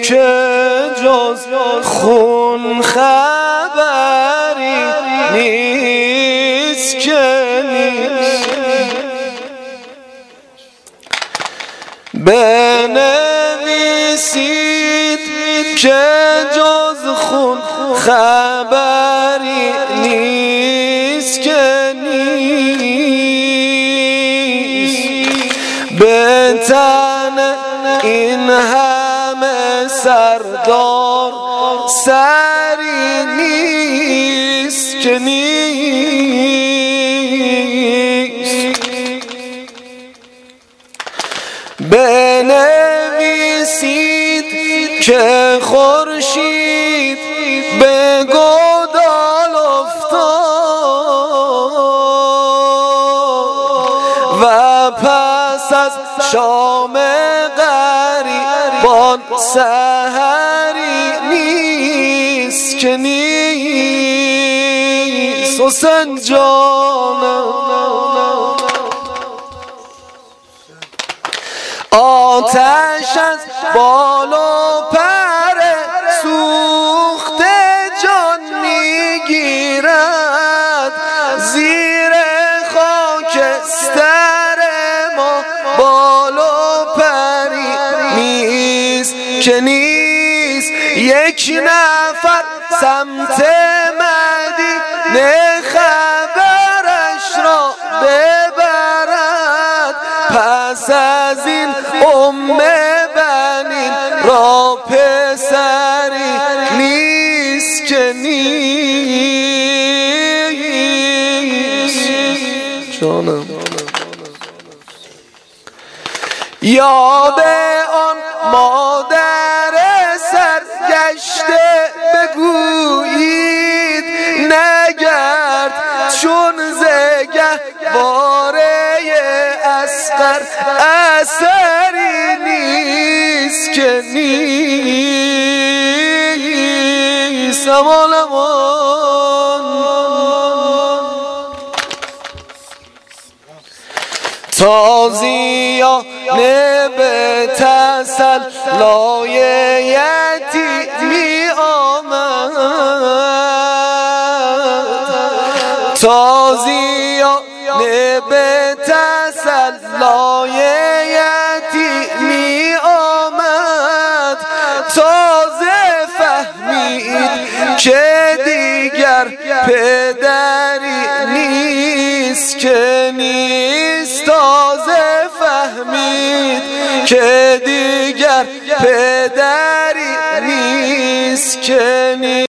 که جز خون خبری نیست که نیست. بنویسید که جز خون خبری نیست که نیست. به تن این همه سردار سری نیست که نیست. بنویسید که خورشید به گودال افتاد و پس از شام غریبان سحری نیست که نیست. حسین جانم آتش از بالا پر سوخته جان میگیرد، زیر خاکستر ما بالا پری نیست که نیست. یک نفر سمت مدینه خبرش را ببرد، پس از این بنین را پسری نیست که نیست. جانم یاد آن مادر سرگشته بگویید نگرد، چون زگهواره اصغر اثری نیست که نیست. امان تازیان به تسلای یتیمی آمد، تازیان به تسلای یتیمی آمد. تازه فهمید که دیگر پدری نیست که نیست. تازه فهمید که دیگر پدری نیست که نیست.